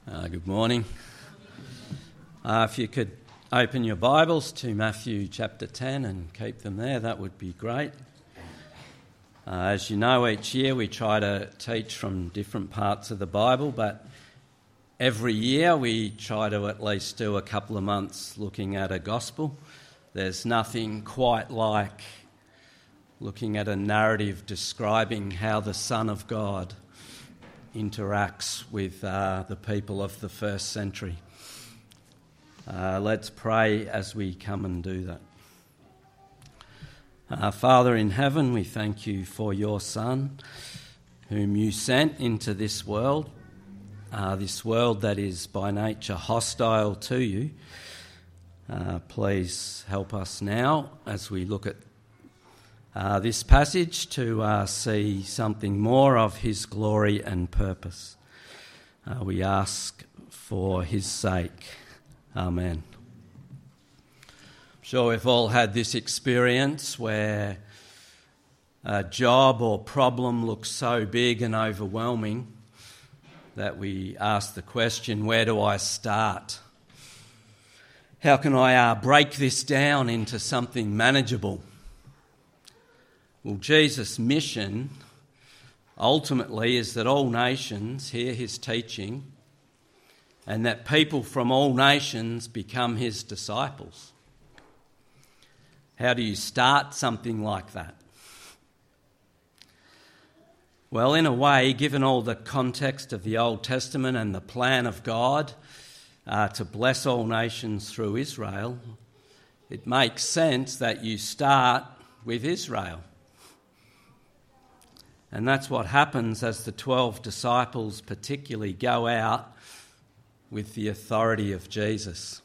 Good morning. If you could open your Bibles to Matthew chapter 10 and keep them there, that would be great. As you know, each year we try to teach from different parts of the Bible, but every year we try to at least do a couple of months looking at a gospel. There's nothing quite like looking at a narrative describing how the Son of God interacts with the people of the first century. Let's pray as we come and do that. Father in heaven, we thank you for your Son, whom you sent into this world that is by nature hostile to you. Please help us now as we look at this passage to see something more of his glory and purpose. We ask for his sake. Amen. I'm sure we've all had this experience where a job or problem looks so big and overwhelming that we ask the question, where do I start? How can I break this down into something manageable? Well, Jesus' mission ultimately is that all nations hear his teaching and that people from all nations become his disciples. How do you start something like that? Well, in a way, given all the context of the Old Testament and the plan of God to bless all nations through Israel, it makes sense that you start with Israel. And that's what happens as the 12 disciples particularly go out with the authority of Jesus.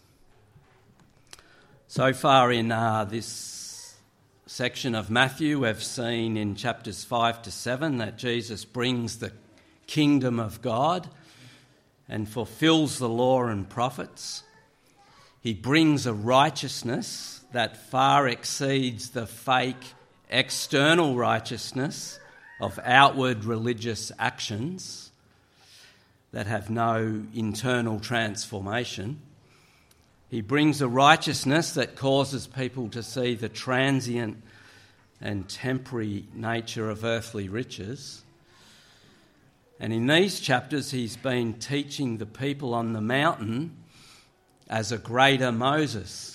So far in this section of Matthew, we've seen in chapters 5 to 7 that Jesus brings the kingdom of God and fulfills the law and prophets. He brings a righteousness that far exceeds the fake external righteousness of outward religious actions that have no internal transformation. He brings a righteousness that causes people to see the transient and temporary nature of earthly riches. And in these chapters, he's been teaching the people on the mountain as a greater Moses.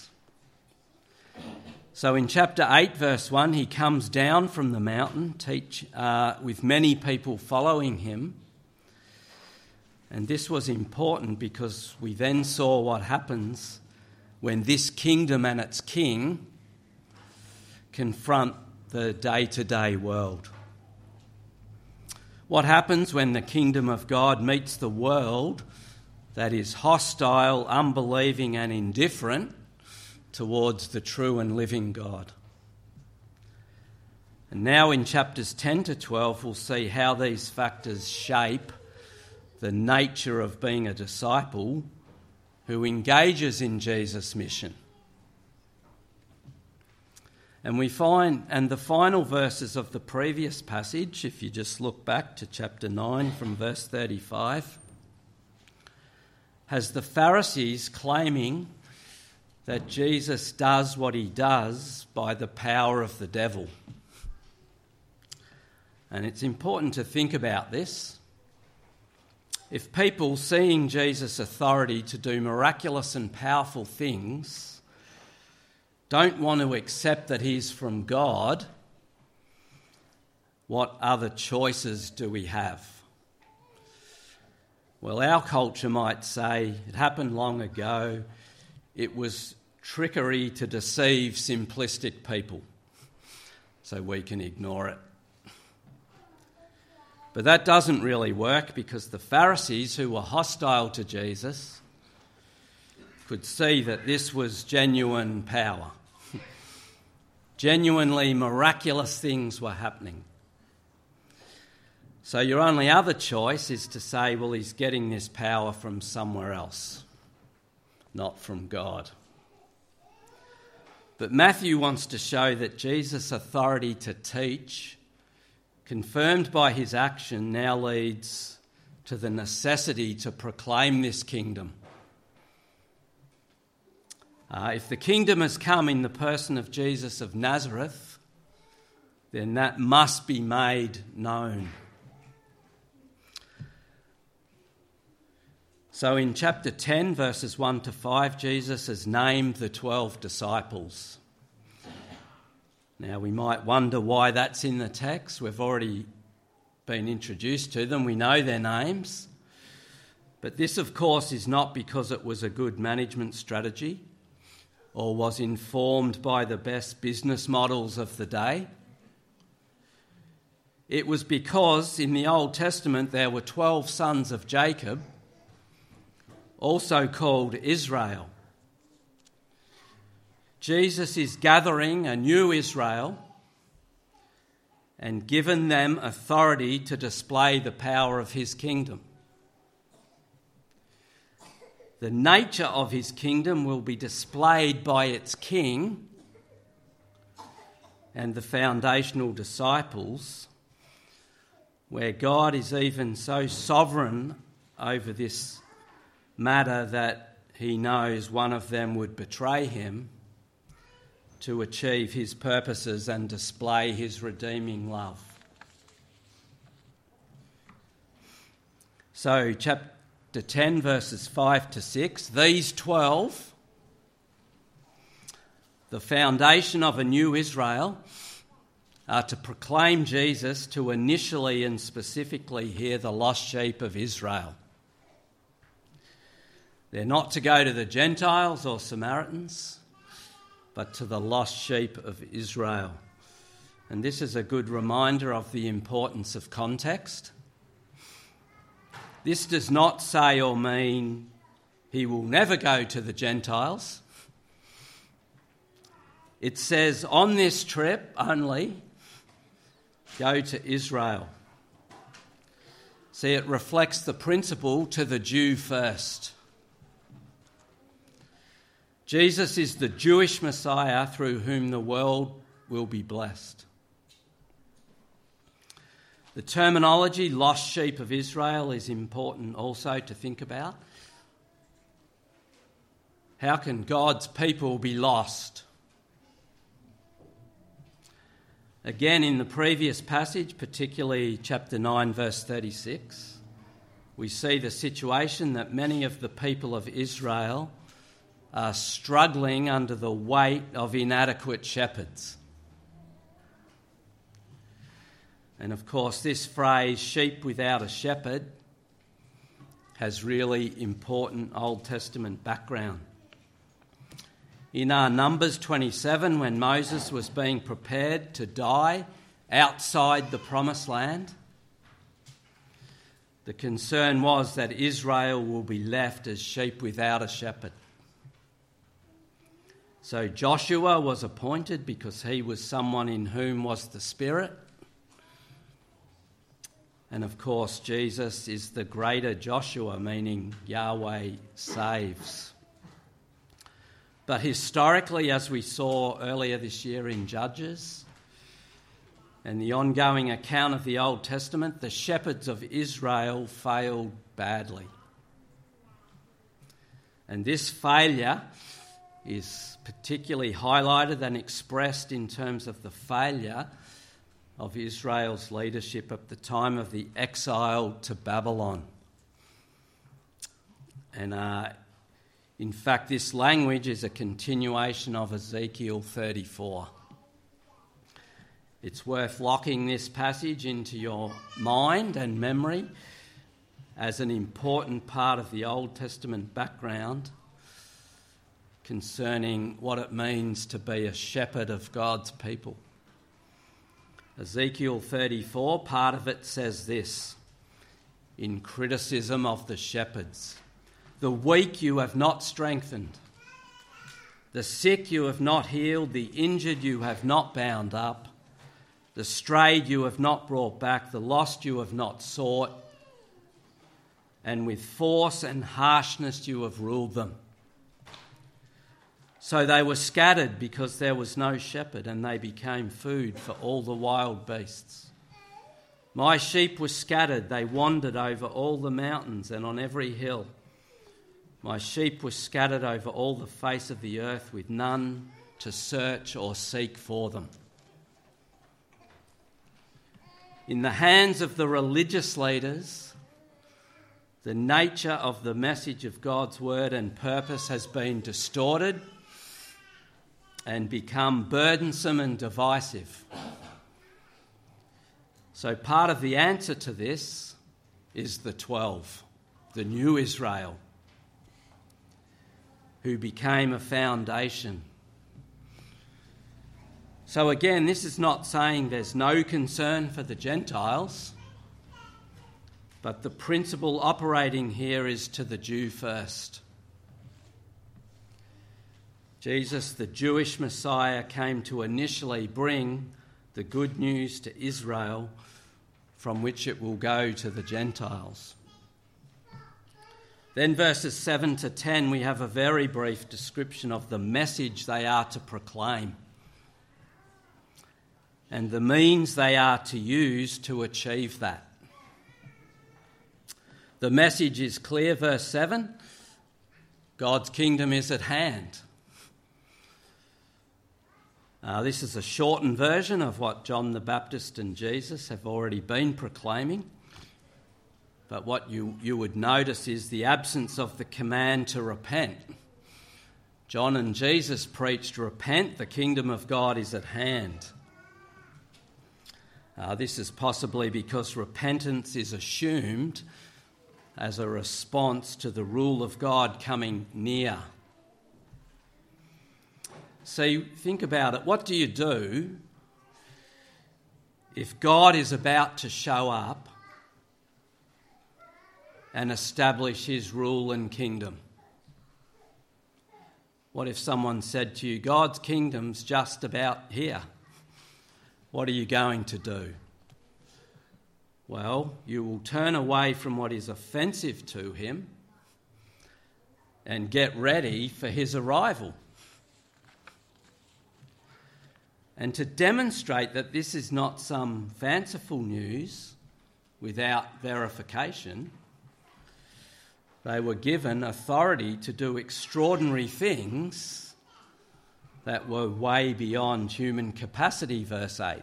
So in chapter 8, verse 1, he comes down from the mountain with many people following him. And this was important because we then saw what happens when this kingdom and its king confront the day-to-day world. What happens when the kingdom of God meets the world that is hostile, unbelieving and indifferent towards the true and living God? And now in chapters 10 to 12, we'll see how these factors shape the nature of being a disciple who engages in Jesus' mission. And we find, and the final verses of the previous passage, if you just look back to chapter 9 from verse 35, has the Pharisees claiming that Jesus does what he does by the power of the devil. And it's important to think about this. If people, seeing Jesus' authority to do miraculous and powerful things, don't want to accept that he's from God, what other choices do we have? Well, our culture might say it happened long ago. It was trickery to deceive simplistic people, so we can ignore it. But that doesn't really work because the Pharisees, who were hostile to Jesus, could see that this was genuine power. Genuinely miraculous things were happening. So your only other choice is to say, well, he's getting this power from somewhere else, not from God. But Matthew wants to show that Jesus' authority to teach, confirmed by his action, now leads to the necessity to proclaim this kingdom. If the kingdom has come in the person of Jesus of Nazareth, then that must be made known. So in chapter 10, verses 1 to 5, Jesus has named the 12 disciples. Now we might wonder why that's in the text. We've already been introduced to them. We know their names. But this, of course, is not because it was a good management strategy or was informed by the best business models of the day. It was because in the Old Testament there were 12 sons of Jacob, also called Israel. Jesus is gathering a new Israel and given them authority to display the power of his kingdom. The nature of his kingdom will be displayed by its king and the foundational disciples, where God is even so sovereign over this matter that he knows one of them would betray him to achieve his purposes and display his redeeming love. So chapter 10, verses 5 to 6, these 12, the foundation of a new Israel, are to proclaim Jesus to initially and specifically hear the lost sheep of Israel. They're not to go to the Gentiles or Samaritans, but to the lost sheep of Israel. And this is a good reminder of the importance of context. This does not say or mean he will never go to the Gentiles. It says on this trip only, go to Israel. See, it reflects the principle to the Jew first. Jesus is the Jewish Messiah through whom the world will be blessed. The terminology, lost sheep of Israel, is important also to think about. How can God's people be lost? Again, in the previous passage, particularly chapter 9, verse 36, we see the situation that many of the people of Israel are struggling under the weight of inadequate shepherds. And of course, this phrase, sheep without a shepherd, has really important Old Testament background. In Numbers 27, when Moses was being prepared to die outside the Promised Land, the concern was that Israel will be left as sheep without a shepherd. So Joshua was appointed because he was someone in whom was the Spirit. And of course, Jesus is the greater Joshua, meaning Yahweh saves. But historically, as we saw earlier this year in Judges, and the ongoing account of the Old Testament, the shepherds of Israel failed badly. And this failure is particularly highlighted and expressed in terms of the failure of Israel's leadership at the time of the exile to Babylon. And in fact, this language is a continuation of Ezekiel 34. It's worth locking this passage into your mind and memory as an important part of the Old Testament background concerning what it means to be a shepherd of God's people. Ezekiel 34, part of it says this, in criticism of the shepherds: the weak you have not strengthened, the sick you have not healed, the injured you have not bound up, the strayed you have not brought back, the lost you have not sought, and with force and harshness you have ruled them. So they were scattered because there was no shepherd, and they became food for all the wild beasts. My sheep were scattered, they wandered over all the mountains and on every hill. My sheep were scattered over all the face of the earth, with none to search or seek for them. In the hands of the religious leaders, the nature of the message of God's word and purpose has been distorted and become burdensome and divisive. So part of the answer to this is the 12, the new Israel, who became a foundation. So again, this is not saying there's no concern for the Gentiles, but the principle operating here is to the Jew first. Jesus, the Jewish Messiah, came to initially bring the good news to Israel, from which it will go to the Gentiles. Then verses 7 to 10, we have a very brief description of the message they are to proclaim and the means they are to use to achieve that. The message is clear, verse 7, God's kingdom is at hand. This is a shortened version of what John the Baptist and Jesus have already been proclaiming. But what you would notice is the absence of the command to repent. John and Jesus preached, repent, the kingdom of God is at hand. This is possibly because repentance is assumed as a response to the rule of God coming near. See, think about it. What do you do if God is about to show up and establish his rule and kingdom? What if someone said to you, God's kingdom's just about here? What are you going to do? Well, you will turn away from what is offensive to him and get ready for his arrival. And to demonstrate that this is not some fanciful news without verification, they were given authority to do extraordinary things that were way beyond human capacity, verse 8.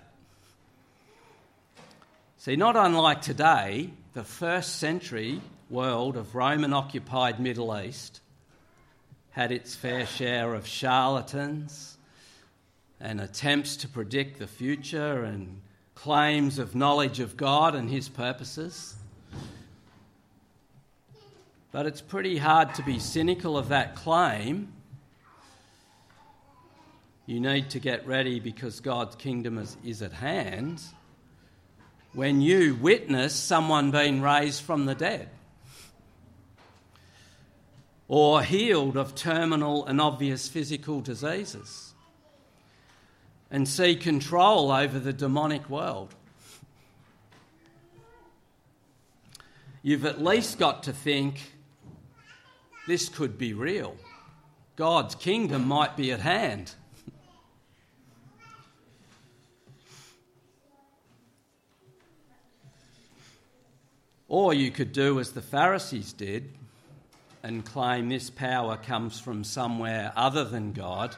See, not unlike today, the first century world of Roman-occupied Middle East had its fair share of charlatans and attempts to predict the future and claims of knowledge of God and his purposes. But it's pretty hard to be cynical of that claim. You need to get ready because God's kingdom is at hand when you witness someone being raised from the dead or healed of terminal and obvious physical diseases and see control over the demonic world. You've at least got to think, this could be real. God's kingdom might be at hand. Or you could do as the Pharisees did and claim this power comes from somewhere other than God.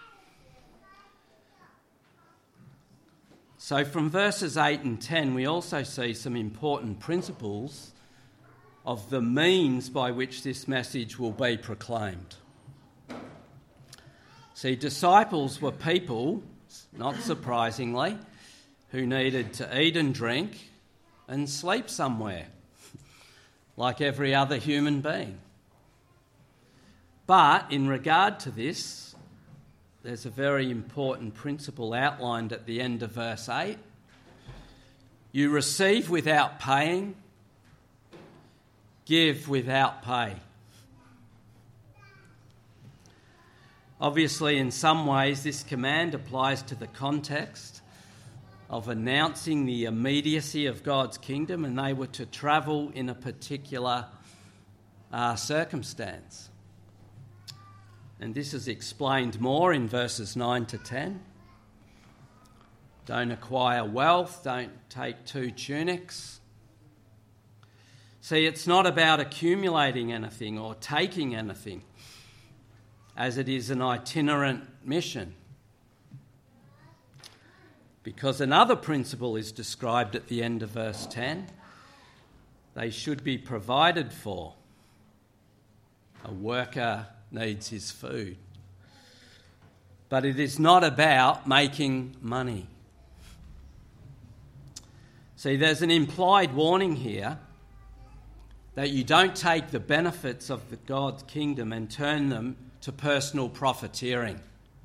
So from verses 8 and 10, we also see some important principles of the means by which this message will be proclaimed. See, disciples were people, not surprisingly, who needed to eat and drink and sleep somewhere, like every other human being. But in regard to this, there's a very important principle outlined at the end of verse 8. You receive without paying, give without pay. Obviously, in some ways, this command applies to the context of announcing the immediacy of God's kingdom, and they were to travel in a particular circumstance. And this is explained more in verses 9 to 10. Don't acquire wealth. Don't take 2 tunics. See, it's not about accumulating anything or taking anything, as it is an itinerant mission. Because another principle is described at the end of verse 10. They should be provided for. A worker needs his food. But it is not about making money. See, there's an implied warning here that you don't take the benefits of God's kingdom and turn them to personal profiteering.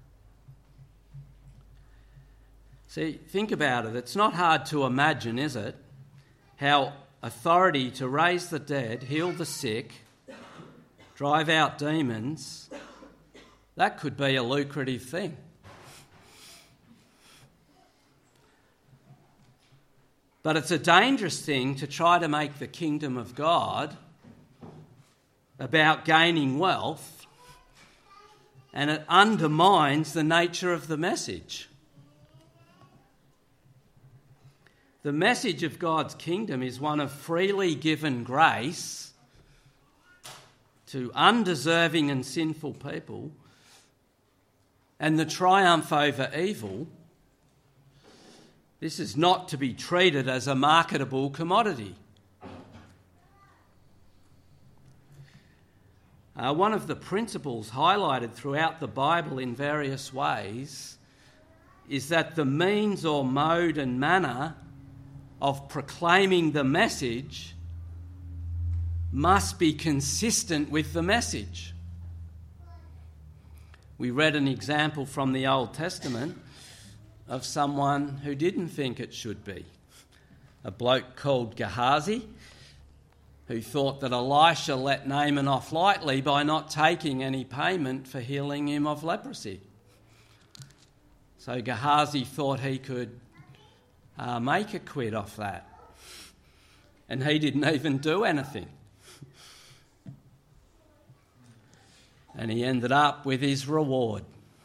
See, think about it. It's not hard to imagine, is it, how authority to raise the dead, heal the sick, drive out demons, that could be a lucrative thing. But it's a dangerous thing to try to make the kingdom of God about gaining wealth, and it undermines the nature of the message. The message of God's kingdom is one of freely given grace to undeserving and sinful people, and the triumph over evil. This is not to be treated as a marketable commodity. One of the principles highlighted throughout the Bible in various ways is that the means or mode and manner of proclaiming the message must be consistent with the message. We read an example from the Old Testament of someone who didn't think it should be. A bloke called Gehazi, who thought that Elisha let Naaman off lightly by not taking any payment for healing him of leprosy. So Gehazi thought he could make a quid off that. And he didn't even do anything. And he ended up with his reward.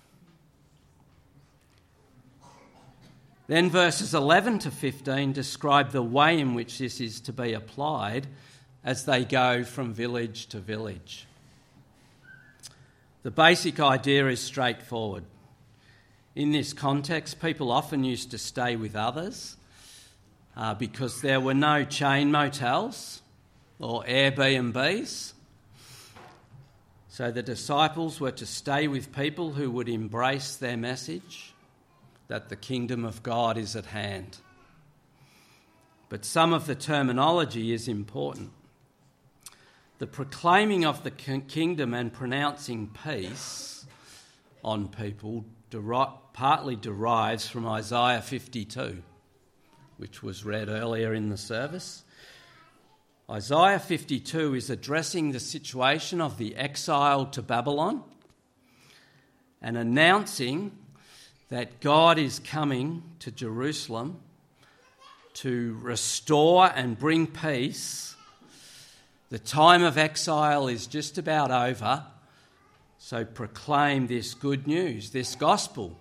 Then verses 11 to 15 describe the way in which this is to be applied as they go from village to village. The basic idea is straightforward. In this context, people often used to stay with others because there were no chain motels or Airbnbs. So the disciples were to stay with people who would embrace their message that the kingdom of God is at hand. But some of the terminology is important. The proclaiming of the kingdom and pronouncing peace on people partly derives from Isaiah 52, which was read earlier in the service. Isaiah 52 is addressing the situation of the exile to Babylon and announcing that God is coming to Jerusalem to restore and bring peace. The time of exile is just about over, so proclaim this good news, this gospel.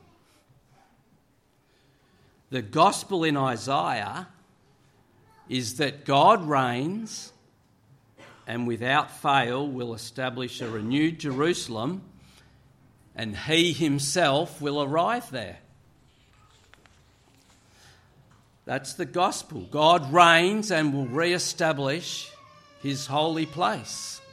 The gospel in Isaiah is that God reigns and without fail will establish a renewed Jerusalem, and he himself will arrive there. That's the gospel. God reigns and will re-establish his holy place.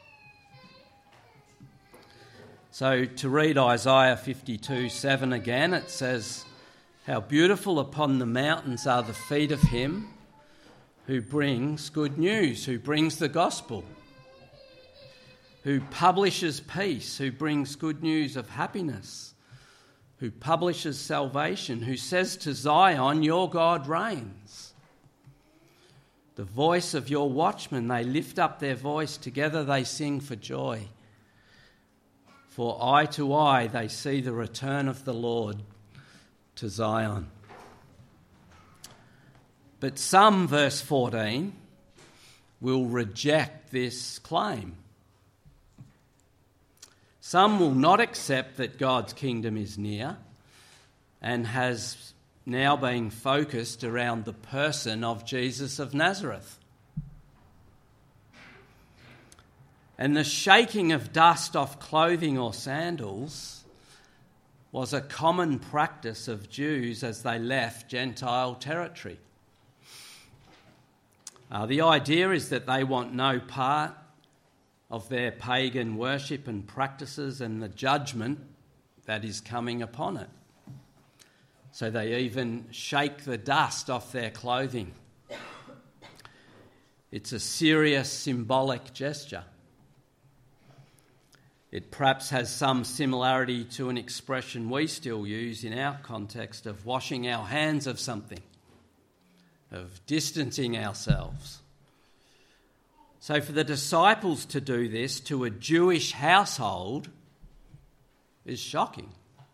So to read Isaiah 52:7 again, it says, "How beautiful upon the mountains are the feet of him who brings good news, who brings the gospel, who publishes peace, who brings good news of happiness, who publishes salvation, who says to Zion, your God reigns. The voice of your watchmen, they lift up their voice, together they sing for joy. For eye to eye they see the return of the Lord to Zion." But some, verse 14, will reject this claim. Some will not accept that God's kingdom is near and has now being focused around the person of Jesus of Nazareth. And the shaking of dust off clothing or sandals was a common practice of Jews as they left Gentile territory. The idea is that they want no part of their pagan worship and practices and the judgment that is coming upon it. So they even shake the dust off their clothing. It's a serious symbolic gesture. It perhaps has some similarity to an expression we still use in our context of washing our hands of something, of distancing ourselves. So for the disciples to do this to a Jewish household is shocking.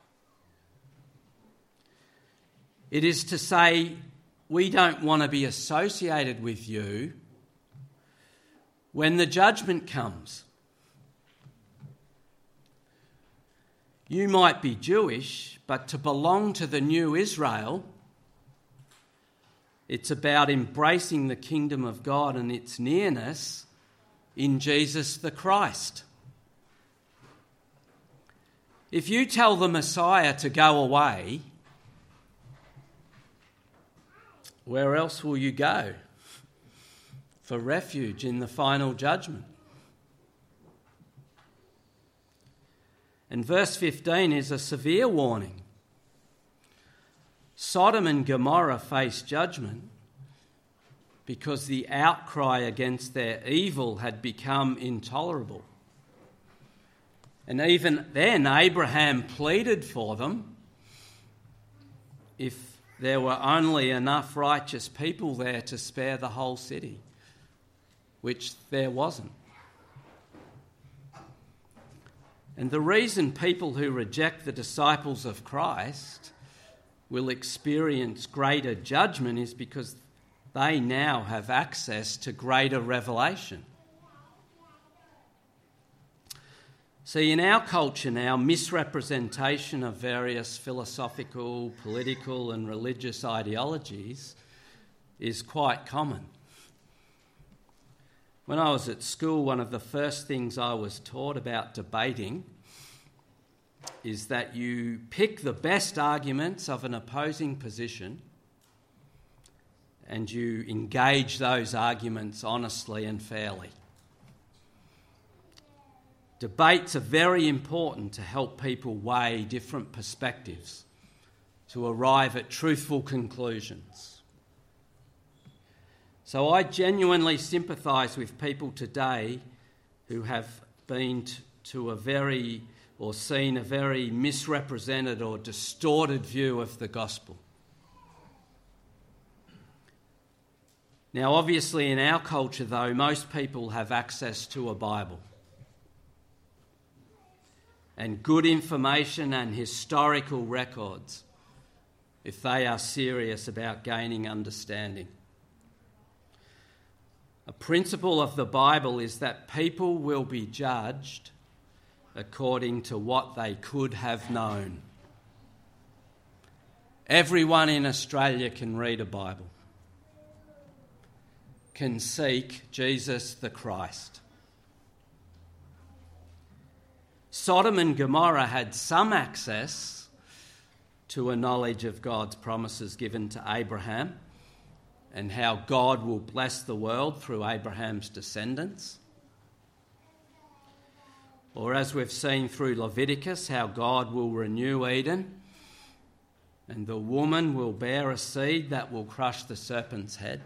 It is to say, we don't want to be associated with you when the judgment comes. You might be Jewish, but to belong to the new Israel, it's about embracing the kingdom of God and its nearness in Jesus the Christ. If you tell the Messiah to go away, where else will you go for refuge in the final judgment? And verse 15 is a severe warning. Sodom and Gomorrah face judgment because the outcry against their evil had become intolerable. And even then, Abraham pleaded for them if there were only enough righteous people there to spare the whole city, which there wasn't. And the reason people who reject the disciples of Christ will experience greater judgment is because they now have access to greater revelation. See, in our culture now, misrepresentation of various philosophical, political and religious ideologies is quite common. When I was at school, one of the first things I was taught about debating is that you pick the best arguments of an opposing position and you engage those arguments honestly and fairly. Debates are very important to help people weigh different perspectives, to arrive at truthful conclusions. So I genuinely sympathise with people today who have been to a very, or seen a very misrepresented or distorted view of the gospel. Now, obviously in our culture though, most people have access to a Bible and good information and historical records if they are serious about gaining understanding. A principle of the Bible is that people will be judged according to what they could have known. Everyone in Australia can read a Bible, can seek Jesus the Christ. Sodom and Gomorrah had some access to a knowledge of God's promises given to Abraham and how God will bless the world through Abraham's descendants. Or as we've seen through Leviticus, how God will renew Eden and the woman will bear a seed that will crush the serpent's head.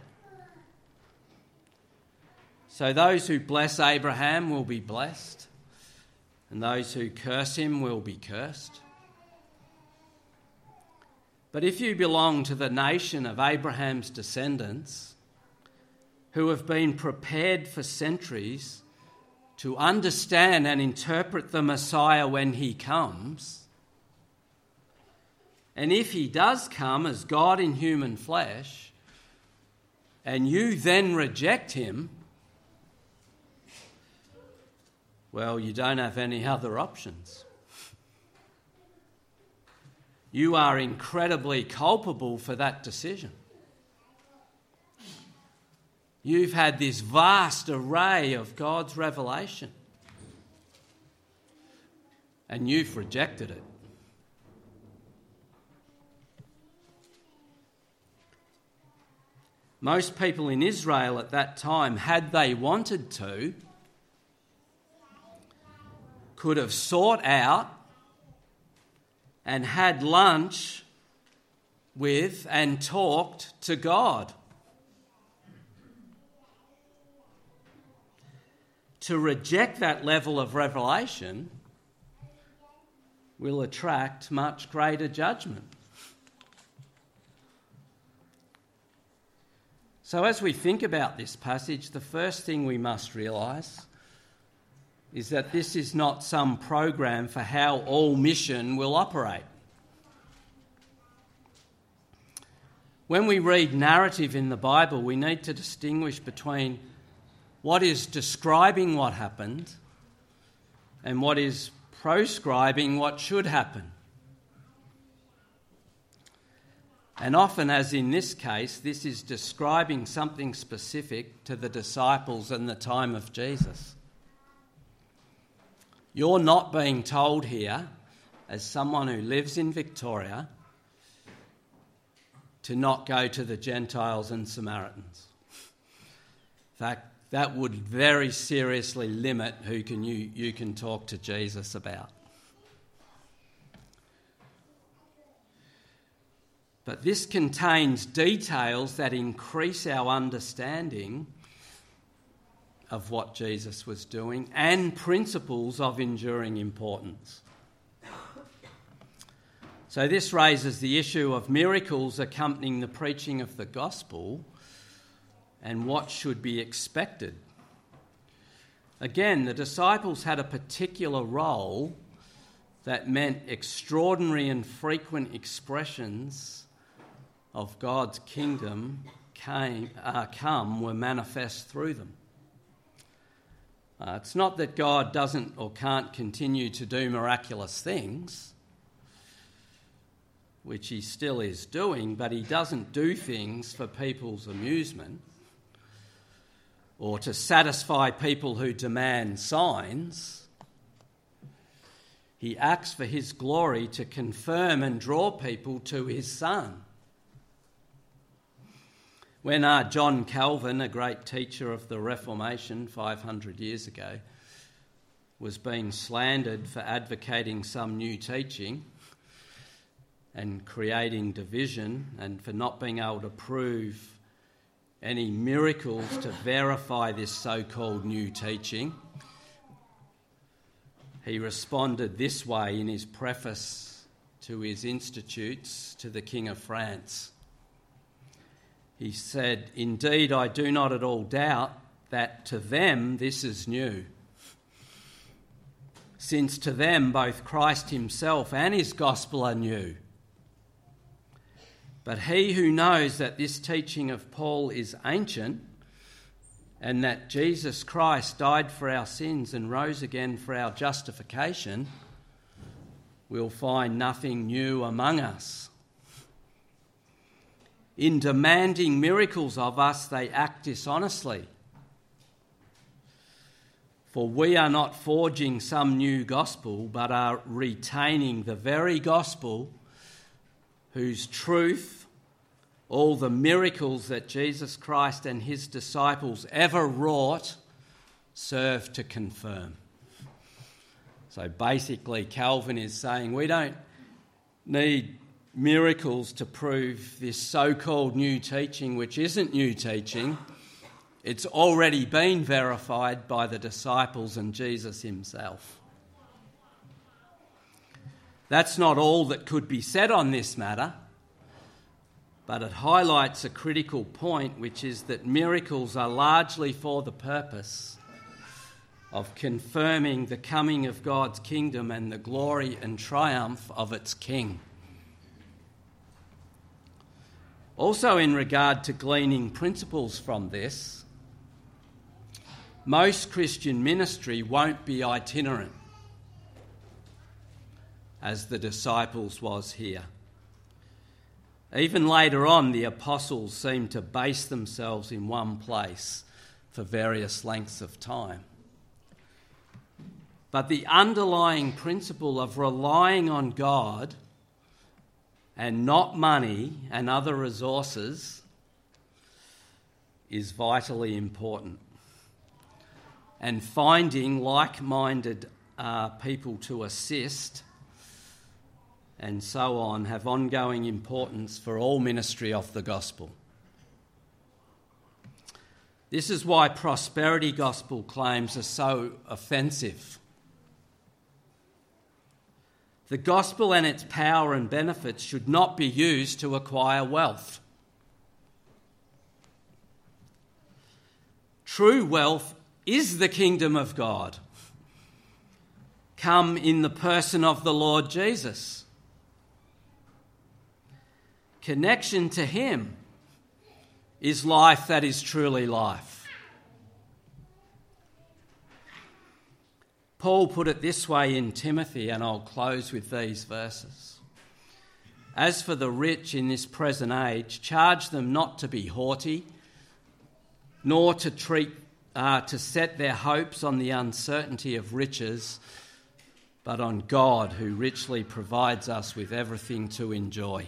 So those who bless Abraham will be blessed, and those who curse him will be cursed. But if you belong to the nation of Abraham's descendants, who have been prepared for centuries to understand and interpret the Messiah when he comes, and if he does come as God in human flesh, and you then reject him, well, you don't have any other options. you are incredibly culpable for that decision. You've had this vast array of God's revelation, and you've rejected it. Most people in Israel at that time, had they wanted to, could have sought out and had lunch with and talked to God. To reject that level of revelation will attract much greater judgment. So as we think about this passage, the first thing we must realise is that this is not some program for how all mission will operate. When we read narrative in the Bible, we need to distinguish between what is describing what happened and what is proscribing what should happen. And often, as in this case, this is describing something specific to the disciples in the time of Jesus. You're not being told here, as someone who lives in Victoria, to not go to the Gentiles and Samaritans. In fact, that would very seriously limit who you can talk to Jesus about. But this contains details that increase our understanding of what Jesus was doing and principles of enduring importance. So this raises the issue of miracles accompanying the preaching of the gospel and what should be expected. Again, the disciples had a particular role that meant extraordinary and frequent expressions of God's kingdom were manifest through them. It's not that God doesn't or can't continue to do miraculous things, which he still is doing, but he doesn't do things for people's amusement or to satisfy people who demand signs. He acts for his glory to confirm and draw people to his Son. When John Calvin, a great teacher of the Reformation 500 years ago, was being slandered for advocating some new teaching and creating division and for not being able to prove any miracles to verify this so-called new teaching, he responded this way in his preface to his Institutes to the King of France. He said, "Indeed, I do not at all doubt that to them this is new, since to them both Christ himself and his gospel are new. But he who knows that this teaching of Paul is ancient and that Jesus Christ died for our sins and rose again for our justification will find nothing new among us. In demanding miracles of us, they act dishonestly. For we are not forging some new gospel, but are retaining the very gospel whose truth all the miracles that Jesus Christ and his disciples ever wrought serve to confirm." So basically, Calvin is saying we don't need miracles to prove this so-called new teaching, which isn't new teaching. It's already been verified by the disciples and Jesus himself. That's not all that could be said on this matter, but it highlights a critical point, which is that miracles are largely for the purpose of confirming the coming of God's kingdom and the glory and triumph of its King. Also, in regard to gleaning principles from this, most Christian ministry won't be itinerant, as the disciples was here. Even later on, the apostles seem to base themselves in one place for various lengths of time. But the underlying principle of relying on God and not money and other resources is vitally important. And finding like-minded people to assist and so on have ongoing importance for all ministry of the gospel. This is why prosperity gospel claims are so offensive. The gospel and its power and benefits should not be used to acquire wealth. True wealth is the kingdom of God, come in the person of the Lord Jesus. Connection to him is life that is truly life. Paul put it this way in Timothy, and I'll close with these verses. As for the rich in this present age, charge them not to be haughty, nor to set their hopes on the uncertainty of riches, but on God, who richly provides us with everything to enjoy.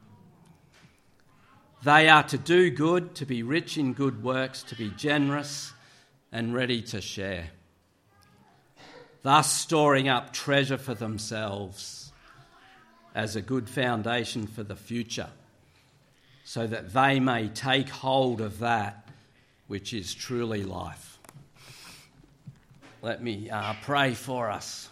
They are to do good, to be rich in good works, to be generous and ready to share, thus storing up treasure for themselves as a good foundation for the future, so that they may take hold of that which is truly life. Let me pray for us.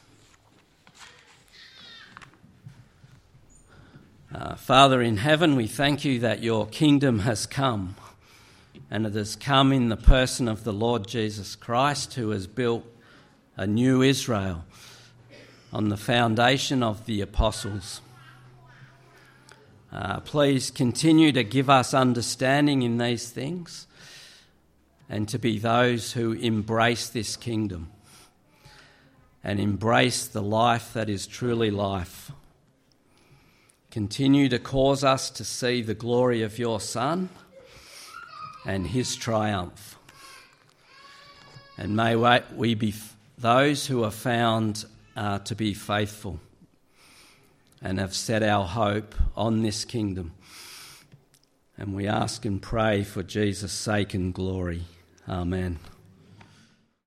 Father in heaven, we thank you that your kingdom has come, and it has come in the person of the Lord Jesus Christ, who has built a new Israel on the foundation of the apostles. Please continue to give us understanding in these things and to be those who embrace this kingdom and embrace the life that is truly life. Continue to cause us to see the glory of your Son and his triumph. And may we be those who are found to be faithful and have set our hope on this kingdom. And we ask and pray for Jesus' sake and glory. Amen.